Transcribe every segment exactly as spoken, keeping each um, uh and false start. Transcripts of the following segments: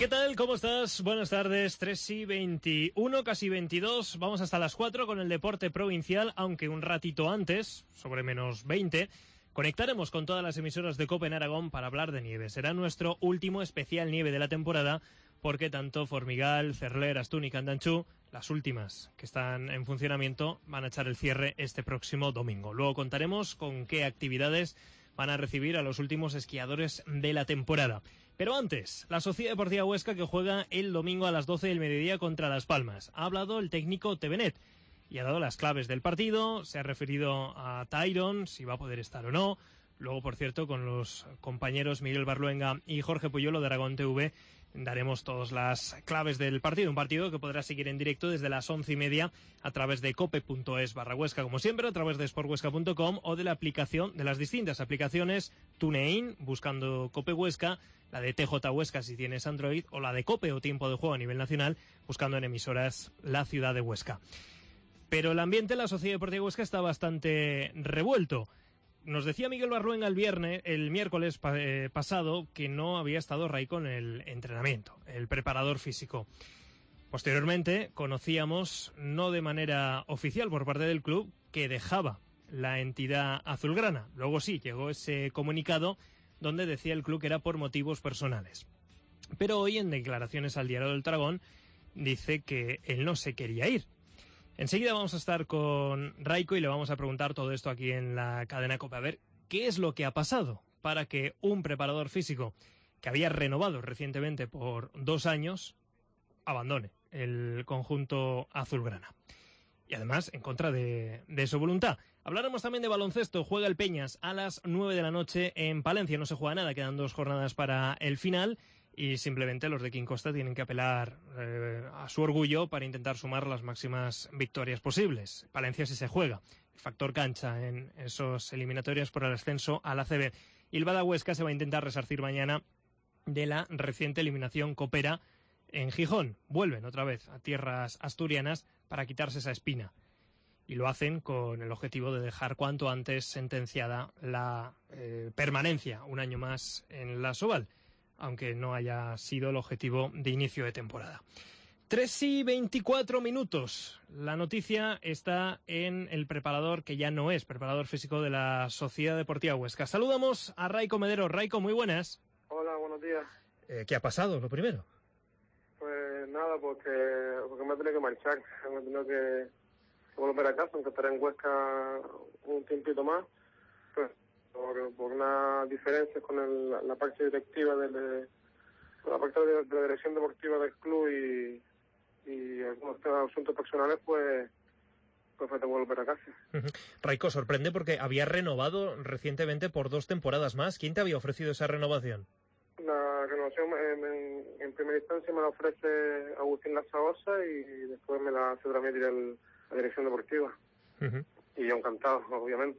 ¿Qué tal? ¿Cómo estás? Buenas tardes, tres y veintiuno, casi veintidós. Vamos hasta las cuatro con el deporte provincial, aunque un ratito antes, sobre menos veinte, conectaremos con todas las emisoras de COPE en Aragón para hablar de nieve. Será nuestro último especial nieve de la temporada, porque tanto Formigal, Cerler, Astún y Candanchú, las últimas que están en funcionamiento, van a echar el cierre este próximo domingo. Luego contaremos con qué actividades van a recibir a los últimos esquiadores de la temporada. Pero antes, la Sociedad Deportiva Huesca, que juega el domingo a las doce del mediodía contra Las Palmas. Ha hablado el técnico Tevenet y ha dado las claves del partido, se ha referido a Tyron, si va a poder estar o no. Luego, por cierto, con los compañeros Miguel Barluenga y Jorge Puyolo de Aragón T V, daremos todas las claves del partido. Un partido que podrás seguir en directo desde las once y media a través de cope.es barra Huesca, como siempre, a través de sport huesca punto com o de la aplicación, de las distintas aplicaciones TuneIn, buscando Cope Huesca, la de T J Huesca si tienes Android, o la de Cope o Tiempo de Juego a nivel nacional, buscando en emisoras la ciudad de Huesca. Pero el ambiente en la Sociedad Deportiva Huesca está bastante revuelto. Nos decía Miguel Barluenga el viernes, el miércoles pa eh, pasado, que no había estado Raico en el entrenamiento, el preparador físico. Posteriormente conocíamos, no de manera oficial por parte del club, que dejaba la entidad azulgrana. Luego sí, llegó ese comunicado donde decía el club que era por motivos personales. Pero hoy, en declaraciones al Diario del Dragón, dice que él no se quería ir. Enseguida vamos a estar con Raico y le vamos a preguntar todo esto aquí en la cadena COPE. A ver, ¿qué es lo que ha pasado para que un preparador físico que había renovado recientemente por dos años abandone el conjunto azulgrana? Y además, en contra de, de su voluntad. Hablaremos también de baloncesto. Juega el Peñas a las nueve de la noche en Palencia. No se juega nada, quedan dos jornadas para el final. Y simplemente los de Quincosta tienen que apelar eh, a su orgullo para intentar sumar las máximas victorias posibles. Palencia sí se juega. El factor cancha en esos eliminatorios por el ascenso a la A C B. Y el Bada Huesca se va a intentar resarcir mañana de la reciente eliminación copera en Gijón. Vuelven otra vez a tierras asturianas para quitarse esa espina. Y lo hacen con el objetivo de dejar cuanto antes sentenciada la eh, permanencia un año más en la Soval, aunque no haya sido el objetivo de inicio de temporada. tres y veinticuatro minutos. La noticia está en el preparador, que ya no es preparador físico de la Sociedad Deportiva Huesca. Saludamos a Raico Medero. Raico, muy buenas. Hola, buenos días. Eh, ¿Qué ha pasado, lo primero? Pues nada, porque, porque me he tenido que marchar. Me he tenido que volver a casa, aunque estaré en Huesca un tiempito más. Pues por, por unas diferencias con el, la parte directiva de la parte de, de la dirección deportiva del club y, y algunos asuntos personales, pues pues me tengo que volver a casa. Uh-huh. Raico, sorprende porque había renovado recientemente por dos temporadas más. ¿Quién te había ofrecido esa renovación? La renovación en, en, en primera instancia me la ofrece Agustín Lazaosa y después me la hace transmitir el, la dirección deportiva. Uh-huh. Y yo encantado, obviamente.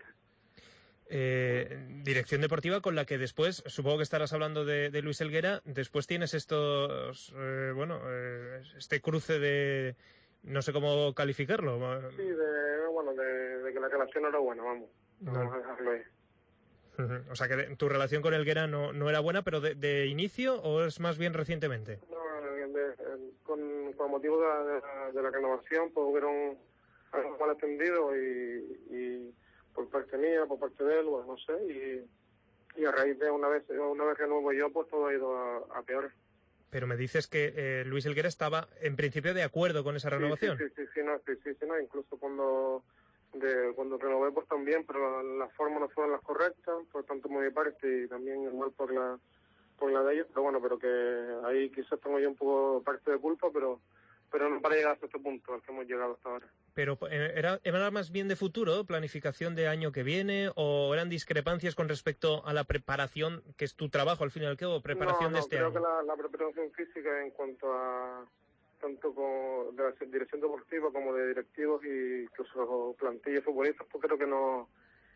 Eh, dirección deportiva con la que después, supongo que estarás hablando de, de Luis Helguera, después tienes estos, eh, bueno, eh, este cruce de, no sé cómo calificarlo. Sí, de, bueno, de, de que la relación no era buena, vamos, no. Vamos a dejarlo ahí. Uh-huh. O sea que de, tu relación con Helguera no, no era buena, pero de, de inicio, ¿o es más bien recientemente? No, de, de, con, con motivo de, de, de la renovación, pues hubieron algo mal atendido y, y por parte mía, por parte de él, bueno, no sé, y, y a raíz de una vez una vez renuevo yo, pues todo ha ido a, a peor. Pero me dices que eh, Luis Helguera estaba en principio de acuerdo con esa renovación. Sí, sí, sí, sí, sí, no, sí, sí, sí, no, incluso cuando de cuando renové pues también, pero las formas no fueron las correctas, por tanto por mi parte y también igual por la por la de ellos, pero bueno, pero que ahí quizás tengo yo un poco parte de culpa, pero pero no para llegar hasta este punto al que hemos llegado hasta ahora. Pero ¿era, era más bien de futuro, planificación de año que viene, o eran discrepancias con respecto a la preparación, que es tu trabajo al fin y al cabo, preparación no, no, de este creo año? Creo que la, la preparación física en cuanto a tanto como de la dirección deportiva como de directivos y incluso plantillas futbolistas, pues creo que no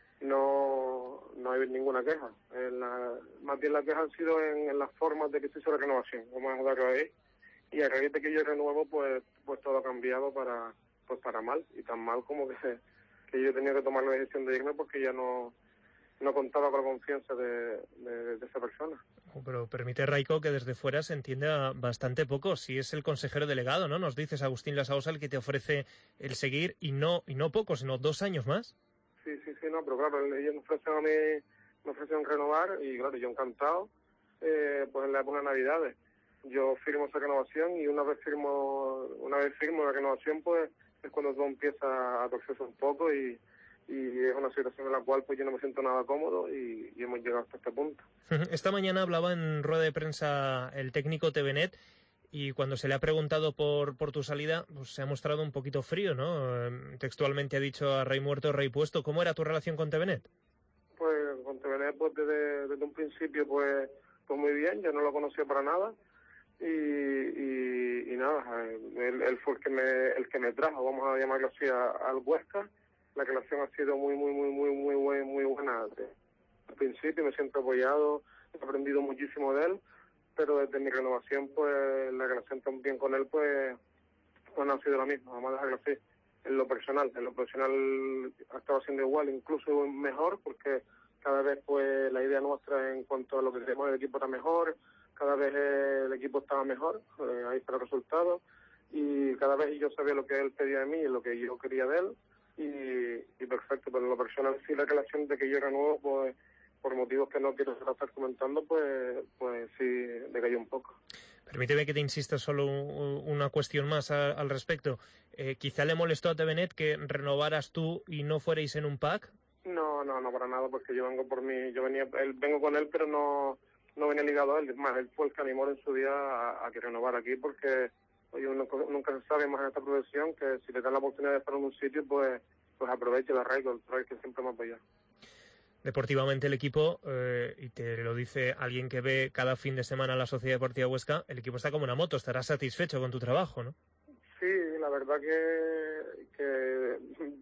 no no hay ninguna queja. En la, más bien las quejas han sido en, en las formas de que se hizo la renovación, vamos a dejarlo ahí, y a raíz de que yo renuevo, pues pues todo ha cambiado para pues para mal, y tan mal como que, que yo tenía que tomar la decisión de irme porque ya no no contaba con la confianza de, de, de esa persona. Pero permite, Raiko, que desde fuera se entienda bastante poco. Si es el consejero delegado, ¿no? Nos dices, Agustín Lasaosa, el que te ofrece el seguir, y no y no poco, sino dos años más. Sí, sí, sí, no, pero claro, ellos me ofrecen a mí, me ofrecen renovar, y claro, yo encantado, eh, pues en la época de Navidades. Yo firmo esa renovación, y una vez firmo, una vez firmo la renovación, pues es cuando todo empieza a torcerse un poco, y y es una situación en la cual pues yo no me siento nada cómodo, y, y hemos llegado hasta este punto. Esta mañana hablaba en rueda de prensa el técnico Tevenet, y cuando se le ha preguntado por, por tu salida, pues se ha mostrado un poquito frío, ¿no? Eh, textualmente ha dicho a rey muerto, rey puesto. ¿Cómo era tu relación con Tevenet? Pues con Tevenet, pues desde, desde un principio, pues, pues muy bien, yo no lo conocía para nada, y, y, y nada, él, él fue el que me el que me trajo, vamos a llamarlo así, a, al Huesca. La relación ha sido muy, muy, muy, muy, muy, muy, muy buena. Al principio me siento apoyado, he aprendido muchísimo de él, pero desde mi renovación, pues, la relación también con él, pues, pues no ha sido la misma, vamos a dejarlo así. En lo personal, en lo profesional ha estado siendo igual, incluso mejor, porque cada vez, pues, la idea nuestra en cuanto a lo que queremos del equipo era mejor, cada vez eh, el equipo estaba mejor, eh, ahí está el resultado, y cada vez yo sabía lo que él pedía de mí y lo que yo quería de él, y, y perfecto, pero en lo personal sí, la relación de que yo era nuevo, pues, por motivos que no quiero estar comentando, pues, pues sí, decayó un poco. Permíteme que te insista solo una cuestión más a, al respecto. Eh, ¿Quizá le molestó a Tevenet que renovaras tú y no fuerais en un pack? No, no, no, para nada, porque yo vengo por mí, yo venía, él, vengo con él, pero no, no venía ligado a él. Es más, él fue el que animó en su día a, a que renovar aquí, porque oye, uno nunca se sabe más en esta profesión que si le dan la oportunidad de estar en un sitio, pues, pues aproveche la arraigo, el trail que siempre me apoya. Deportivamente el equipo, eh, y te lo dice alguien que ve cada fin de semana la Sociedad Deportiva Huesca, el equipo está como una moto, estarás satisfecho con tu trabajo, ¿no? Sí, la verdad que, que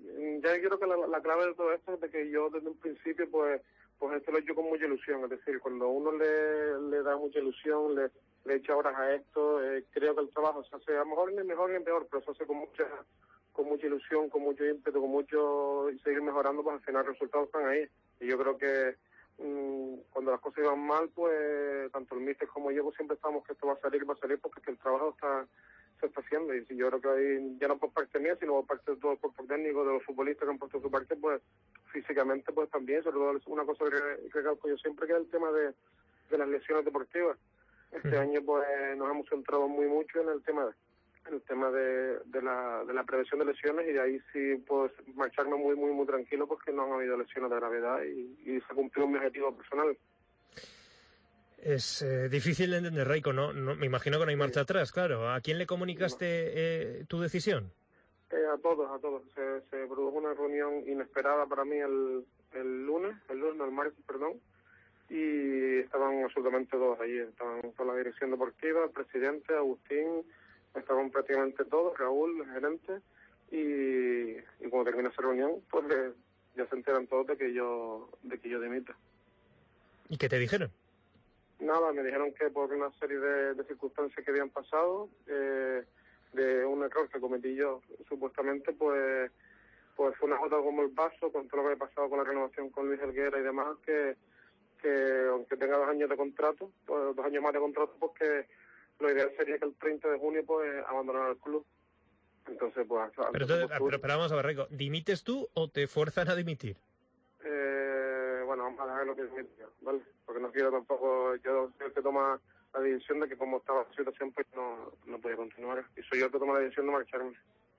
ya creo que la, la clave de todo esto es de que yo desde un principio, pues, pues esto lo he hecho con mucha ilusión, es decir, cuando uno le, le da mucha ilusión, le, le echa horas a esto, eh, creo que el trabajo se hace a lo mejor ni mejor ni peor, pero se hace con mucha con mucha ilusión, con mucho ímpetu, con mucho y seguir mejorando, pues al final los resultados están ahí. Y yo creo que mmm, cuando las cosas iban mal, pues tanto el míster como yo pues, siempre estamos que esto va a salir, va a salir, porque es que el trabajo está se está haciendo, y si yo creo que ahí, ya no por parte mía, sino por parte de todo el cuerpo técnico, de los futbolistas que han puesto su parte, pues físicamente pues también, sobre todo una cosa que recalco yo siempre, que es el tema de, de las lesiones deportivas. Este uh-huh. año pues nos hemos centrado muy mucho en el tema de, en el tema de, de, la, de la prevención de lesiones, y de ahí sí puedo marcharme muy, muy, muy tranquilo, porque no han habido lesiones de gravedad, y, y se cumplió mi objetivo personal. Es eh, difícil de entender, Raiko, ¿no? no me imagino que no hay sí. marcha atrás, claro. ¿A quién le comunicaste eh, tu decisión? Eh, a todos, a todos. Se, se produjo una reunión inesperada para mí el, el lunes, el lunes, no, el martes, perdón, y estaban absolutamente todos allí. Estaban con la dirección deportiva, el presidente, Agustín, estaban prácticamente todos, Raúl, el gerente, y, y cuando terminó esa reunión, pues eh, ya se enteran todos de que yo, de que yo dimito. ¿Y qué te dijeron? Nada, me dijeron que por una serie de, de circunstancias que habían pasado, eh, de un error que cometí yo, supuestamente, pues pues fue una gota como el vaso, con todo lo que había pasado con la renovación con Luis Helguera y demás, que, que aunque tenga dos años de contrato, pues, dos años más de contrato, pues que lo ideal sería que el treinta de junio pues abandonara el club. Entonces, pues... Pero, entonces, pero, pero vamos a ver, Raiko, ¿dimites tú o te fuerzan a dimitir? Eh, bueno, vamos a dejar lo que dimitir, ¿vale? Porque no quiero tampoco, yo soy el que toma la decisión de que como estaba la situación, pues no, no podía continuar. Y soy yo el que toma la decisión de marcharme.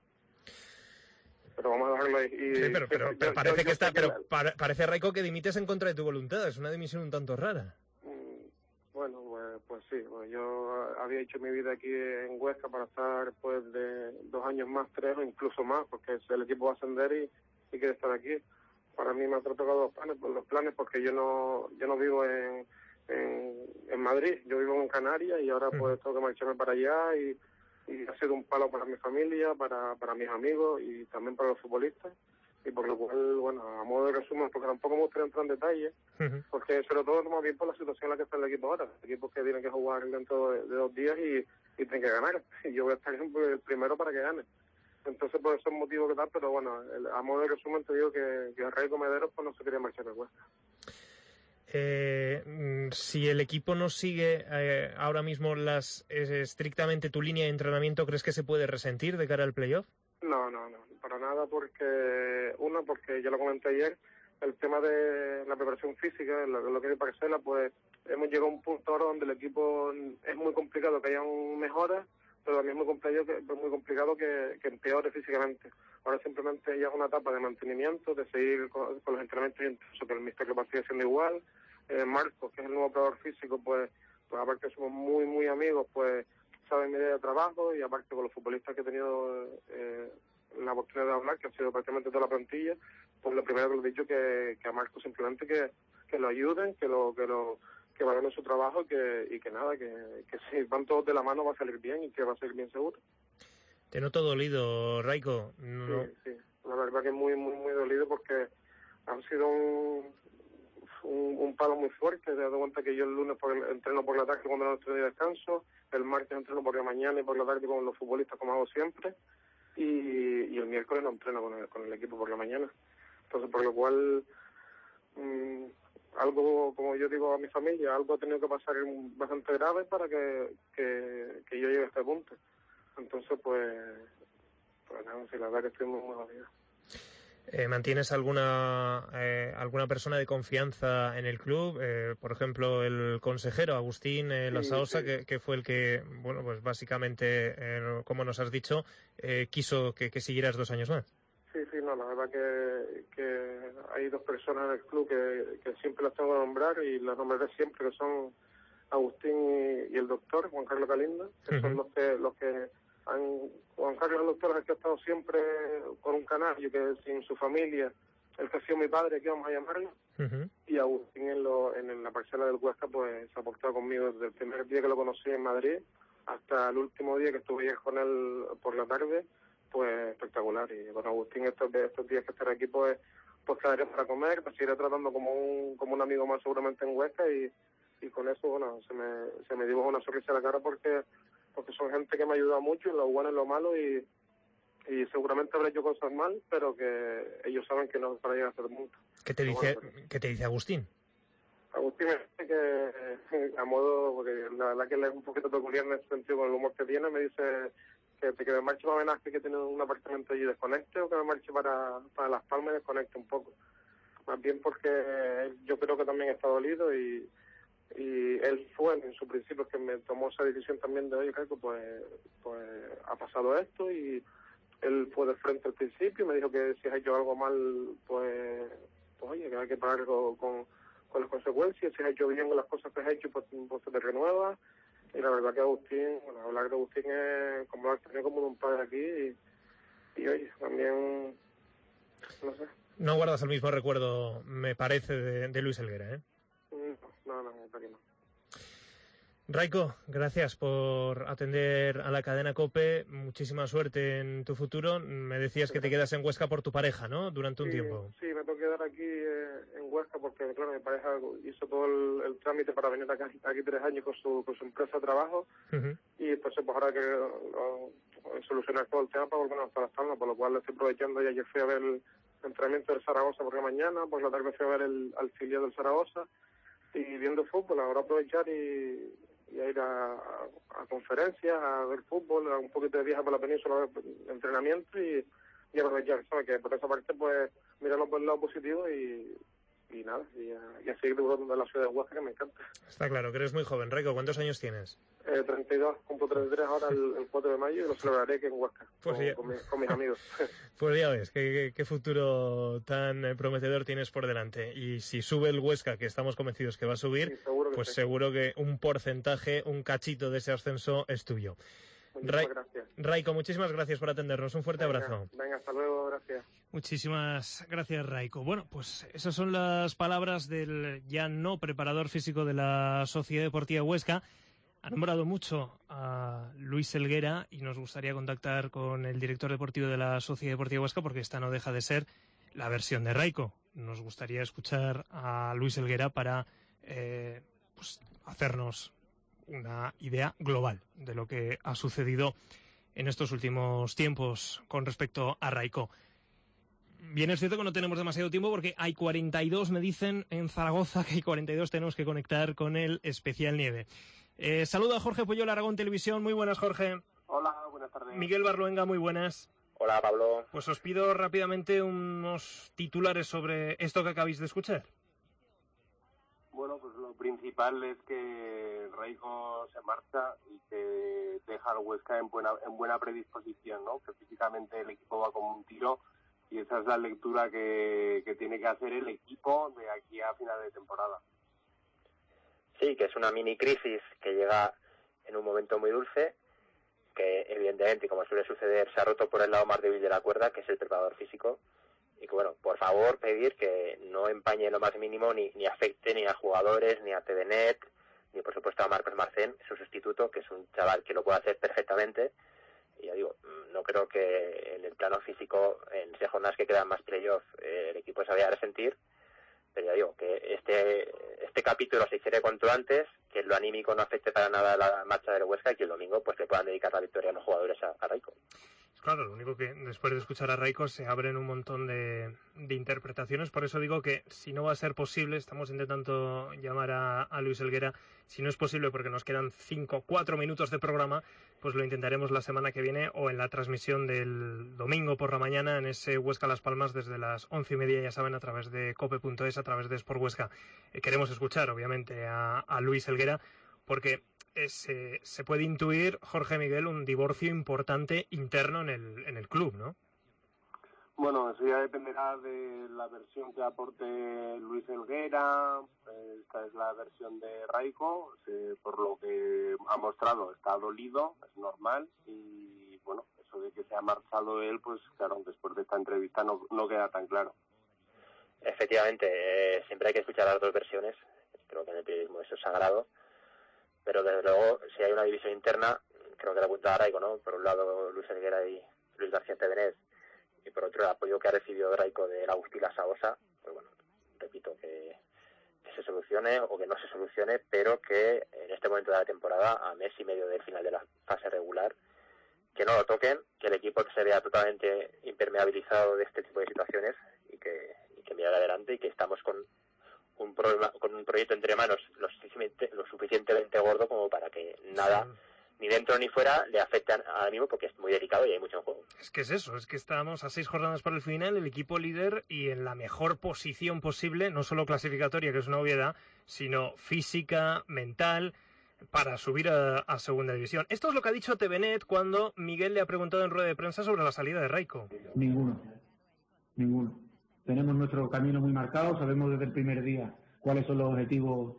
Pero vamos a dejarlo ahí. Y, sí, pero, pero, yo, pero yo, parece yo, que está, yo, pero la... para, parece, Raiko, que dimites en contra de tu voluntad. Es una dimisión un tanto rara. Bueno, pues, pues sí, pues yo había hecho mi vida aquí en Huesca para estar pues de dos años más, tres o incluso más, porque el equipo va a ascender y, y quiere estar aquí. Para mí me ha tocado los planes, los planes porque yo no yo no vivo en, en, en Madrid, yo vivo en Canarias, y ahora pues tengo que marcharme para allá, y, y ha sido un palo para mi familia, para, para mis amigos y también para los futbolistas. Y por lo cual, bueno, a modo de resumen, porque tampoco me gustaría entrar en detalle, uh-huh. porque sobre todo más bien por la situación en la que está el equipo ahora. Equipos que tienen que jugar dentro de, de dos días y, y tienen que ganar. Y yo voy a estar el primero para que gane. Entonces, por eso es motivo que tal, pero bueno, el, a modo de resumen te digo que, que el Rey Comederos pues no se quería marchar de Huesca. Eh, si el equipo no sigue eh, ahora mismo las eh, estrictamente tu línea de entrenamiento, ¿crees que se puede resentir de cara al playoff? No, no, no, para nada, porque uno, porque ya lo comenté ayer, el tema de la preparación física, lo, lo que es Parcela, pues hemos llegado a un punto ahora donde el equipo es muy complicado que haya un mejoras, pero también es muy complicado que, es muy complicado que, que empeore físicamente. Ahora simplemente ya es una etapa de mantenimiento, de seguir con, con los entrenamientos, incluso que el míster que sigue siendo igual. Eh, Marcos, que es el nuevo operador físico, pues, pues aparte somos muy, muy amigos, pues sabe mi idea de trabajo, y aparte con los futbolistas que he tenido eh, la oportunidad de hablar, que han sido prácticamente toda la plantilla, pues lo primero que le he dicho que, que a Marcos simplemente que, que lo ayuden, que lo que lo que valoren su trabajo, que, y que nada, que, que si van todos de la mano va a salir bien y que va a salir bien seguro. Te noto dolido, Raiko. No. Sí, sí, la verdad que muy, muy, muy dolido, porque han sido un, un, un palo muy fuerte. Te das cuenta que yo el lunes por el, entreno por la tarde cuando no estoy de descanso, el martes entreno por la mañana y por la tarde con los futbolistas como hago siempre, y, y el miércoles no entreno con el, con el equipo por la mañana. Entonces, por lo cual, mmm, algo, como yo digo a mi familia, algo ha tenido que pasar bastante grave para que, que, que yo llegue a este punto. Entonces, pues, pues nada, sí, la verdad que estoy muy, muy jodido. Eh, ¿Mantienes alguna eh, alguna persona de confianza en el club? Eh, por ejemplo, el consejero Agustín eh, Lasaosa, sí, sí. que, que fue el que, bueno, pues básicamente, eh, como nos has dicho, eh, quiso que, que siguieras dos años más. Sí, sí, no, la verdad que, que hay dos personas en el club que, que siempre las tengo que nombrar, y las nombraré siempre, que son Agustín y, y el doctor Juan Carlos Galindo, que uh-huh. son los que los que han, Juan Carlos el doctor es el que ha estado siempre con un canario, que sin su familia, el que ha sido mi padre, que vamos a llamarlo, uh-huh. y Agustín en, lo, en la parcela del Huesca, pues se ha portado conmigo desde el primer día que lo conocí en Madrid hasta el último día que estuve con él por la tarde. Pues espectacular. Y con Agustín estos, estos días que estaré aquí, pues pues quedaré para comer, pues seguiré tratando como un como un amigo más seguramente en Huesca, y, y con eso, bueno, se me se me dibuja una sonrisa en la cara, porque porque son gente que me ha ayudado mucho en lo bueno y en lo malo, y y seguramente habré hecho cosas mal, pero que ellos saben que no para llegar a ser mucho. ¿Qué te dice bueno, pero... ¿Qué te dice Agustín? Agustín me dice que, a modo, porque la verdad que él es un poquito peculiar en ese sentido con el humor que tiene, me dice que, que me marche para Benasque, que tiene un apartamento allí, desconecte, o que me marche para, para Las Palmas y desconecte un poco. Más bien porque yo creo que también está dolido, y, y él fue en su principio que me tomó esa decisión también de, oye, Caco, pues, pues ha pasado esto, y él fue de frente al principio y me dijo que si has hecho algo mal, pues, pues oye, que hay que pagar con, con, con las consecuencias. Si has hecho bien las cosas que has hecho, pues, pues se te renueva. Y la verdad que Agustín, bueno, hablar de Agustín es como hablar también como de un padre aquí, y, y oye, también, no sé. No guardas el mismo recuerdo, me parece, de, de Luis Helguera, ¿eh? No, no, no, no. Raiko, gracias por atender a la cadena COPE. Muchísima suerte en tu futuro. Me decías que te quedas en Huesca por tu pareja, ¿no? Durante un sí, tiempo. Sí, me tengo que quedar aquí eh, en Huesca porque, claro, mi pareja hizo todo el, el trámite para venir acá, aquí tres años con su, con su empresa de trabajo. Uh-huh. Y entonces, pues ahora que uh, solucionar todo el tema para volver hasta Las Palmas, por lo cual estoy aprovechando. Y ayer fui a ver el entrenamiento del Zaragoza por la mañana, por la tarde fui a ver el, al filial del Zaragoza, y viendo fútbol, ahora aprovechar y... y a ir a, a, a conferencias, a ver fútbol, a un poquito de viaje por la península, de entrenamiento, y, y aprovechar, ¿sabes? Que por esa parte, pues, mirarlo por el lado positivo, y, y nada, y a, y a seguir disfrutando de la ciudad de Huesca, que me encanta. Está claro que eres muy joven. Raiko, ¿cuántos años tienes? Eh, treinta y dos, cumplo treinta y tres ahora el, el cuatro de mayo, y lo celebraré aquí en Huesca, pues con, ya... con, mi, con mis amigos. Pues ya ves, qué, qué futuro tan prometedor tienes por delante. Y si sube el Huesca, que estamos convencidos que va a subir, sí, seguro pues sí. Seguro que un porcentaje, un cachito de ese ascenso es tuyo. Muchísimas Ra gracias. Raiko, muchísimas gracias por atendernos. Un fuerte venga, abrazo. Venga, hasta luego, gracias. Muchísimas gracias, Raiko. Bueno, pues esas son las palabras del ya no preparador físico de la Sociedad Deportiva Huesca. Ha nombrado mucho a Luis Helguera y nos gustaría contactar con el director deportivo de la Sociedad Deportiva Huesca, porque esta no deja de ser la versión de Raiko. Nos gustaría escuchar a Luis Helguera para eh, pues, hacernos una idea global de lo que ha sucedido en estos últimos tiempos con respecto a Raiko. Bien, es cierto que no tenemos demasiado tiempo porque hay cuarenta y dos, me dicen, en Zaragoza, que hay cuarenta y dos, tenemos que conectar con el especial nieve. Eh, saludo a Jorge Puyol, Aragón Televisión. Muy buenas, Jorge. Hola, buenas tardes. Miguel Barluenga, muy buenas. Hola, Pablo. Pues os pido rápidamente unos titulares sobre esto que acabáis de escuchar. Bueno, pues lo principal es que Raiko se marcha y que deja al Huesca en buena, en buena predisposición, ¿no? Que físicamente el equipo va como un tiro y esa es la lectura que, que tiene que hacer el equipo de aquí a final de temporada. Sí, que es una mini crisis que llega en un momento muy dulce, que evidentemente, como suele suceder, se ha roto por el lado más débil de la cuerda, que es el preparador físico, y que, bueno, por favor, pedir que no empañe lo más mínimo ni, ni afecte ni a jugadores, ni a T V Net, ni por supuesto a Marcos Marcén, su sustituto, que es un chaval que lo puede hacer perfectamente. Y ya digo, no creo que en el plano físico, en seis jornadas que quedan más playoff, eh, el equipo se vaya a resentir. Pero ya digo, que este este capítulo se hiciera cuanto antes, que lo anímico no afecte para nada la marcha del Huesca y que el domingo pues le puedan dedicar la victoria a los jugadores a, a Raiko. Claro, lo único que después de escuchar a Raiko se abren un montón de, de interpretaciones, por eso digo que si no va a ser posible, estamos intentando llamar a, a Luis Helguera, si no es posible porque nos quedan cinco, cuatro minutos de programa, pues lo intentaremos la semana que viene o en la transmisión del domingo por la mañana en ese Huesca Las Palmas desde las once y media, ya saben, a través de cope punto es, a través de Sport Huesca. Eh, queremos escuchar, obviamente, a, a Luis Helguera, porque Es, eh, se puede intuir, Jorge Miguel, un divorcio importante interno en el, en el club, ¿no? Bueno, eso ya dependerá de la versión que aporte Luis Helguera. Esta es la versión de Raiko. Eh, por lo que ha mostrado, está dolido, es normal. Y bueno, eso de que se ha marchado él, pues claro, después de esta entrevista no, no queda tan claro. Efectivamente, eh, siempre hay que escuchar las dos versiones. Creo que en el periodismo eso es sagrado. Pero desde luego, si hay una división interna, creo que la apunta a Raiko, ¿no? Por un lado, Luis Helguera y Luis García Tevenet, y por otro, el apoyo que ha recibido Raiko de Agustín Lasaosa, pues bueno, repito, que, que se solucione o que no se solucione, pero que en este momento de la temporada, a mes y medio del final de la fase regular, que no lo toquen, que el equipo se vea totalmente impermeabilizado de este tipo de situaciones y que, y que mire adelante y que estamos con un problema, con un proyecto entre manos lo suficientemente, lo suficientemente gordo como para que nada, sí, ni dentro ni fuera, le afecte ahora mismo porque es muy delicado y hay mucho en juego. Es que es eso, es que estamos a seis jornadas para el final, el equipo líder y en la mejor posición posible, no solo clasificatoria, que es una obviedad, sino física, mental, para subir a, a segunda división. Esto es lo que ha dicho T V Net cuando Miguel le ha preguntado en rueda de prensa sobre la salida de Raiko. Ninguno, ninguno. Tenemos nuestro camino muy marcado, sabemos desde el primer día cuáles son los objetivos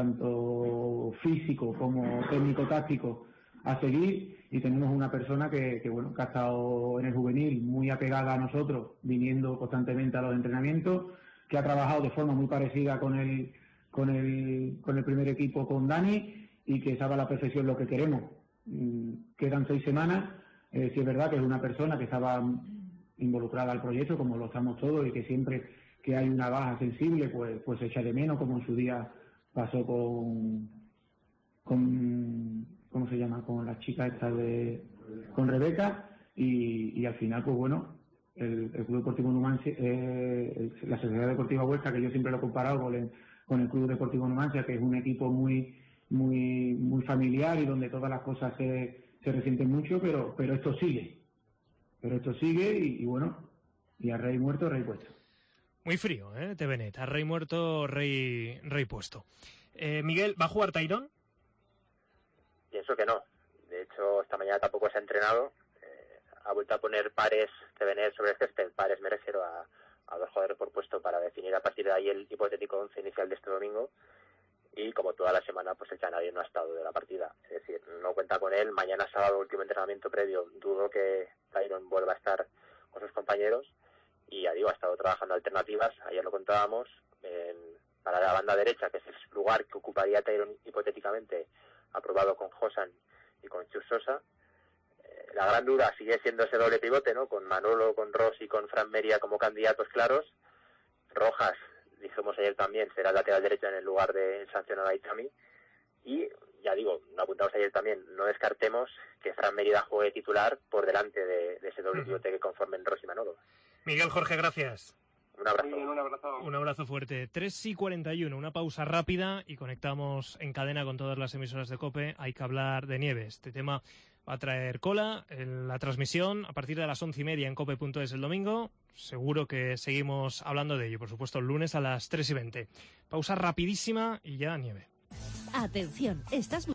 tanto físicos como técnico-tácticos a seguir y tenemos una persona que, que bueno que ha estado en el juvenil muy apegada a nosotros, viniendo constantemente a los entrenamientos, que ha trabajado de forma muy parecida con el con el con el primer equipo, con Dani, y que sabe a la perfección lo que queremos. Quedan seis semanas, eh, si es verdad que es una persona que estaba involucrada al proyecto, como lo estamos todos, y que siempre que hay una baja sensible, pues pues se echa de menos, como en su día pasó con, con ¿cómo se llama? Con la chica esta de, con Rebeca, y, y al final, pues bueno, el, el Club Deportivo Numancia, eh, la Sociedad Deportiva Huesca, que yo siempre lo he comparado con el, con el Club Deportivo Numancia, que es un equipo muy muy muy familiar y donde todas las cosas se, se resienten mucho, pero pero esto sigue. Pero esto sigue y, y bueno, y a rey muerto, rey puesto. Muy frío, ¿eh? T V Net. A rey muerto, rey, rey puesto. Eh, Miguel, ¿va a jugar Tyrone? Pienso que no. De hecho, esta mañana tampoco se ha entrenado. Eh, ha vuelto a poner pares T V Net sobre el césped. Pares me refiero a, a dos jugadores por puesto para definir a partir de ahí el hipotético once inicial de este domingo. Y como toda la semana, pues el Canadiense no ha estado de la partida. Es decir, no cuenta con él. Mañana sábado, último entrenamiento previo. Dudo que Tyrone vuelva a estar con sus compañeros. Y ya digo, ha estado trabajando alternativas. Ayer lo contábamos. En, para la banda derecha, que es el lugar que ocuparía Tyrone hipotéticamente, aprobado con Josan y con Chus Sosa. Eh, la gran duda sigue siendo ese doble pivote, ¿no? Con Manolo, con Ross y con Fran Meria como candidatos claros. Rojas, dijimos ayer también, será el lateral derecho en el lugar de sancionar a Ichami. Y, ya digo, lo apuntamos ayer también, no descartemos que Fran Mérida juegue titular por delante de, de ese doble pivote que conformen Ross y Manolo. Miguel, Jorge, gracias. Un abrazo. Muy bien, un abrazo. Un abrazo fuerte. tres y cuarenta y uno, una pausa rápida y conectamos en cadena con todas las emisoras de COPE. Hay que hablar de nieve. Este tema va a traer cola en la transmisión a partir de las once y media en cope punto es el domingo. Seguro que seguimos hablando de ello, por supuesto, el lunes a las tres y veinte. Pausa rapidísima y ya nieve. Atención, estás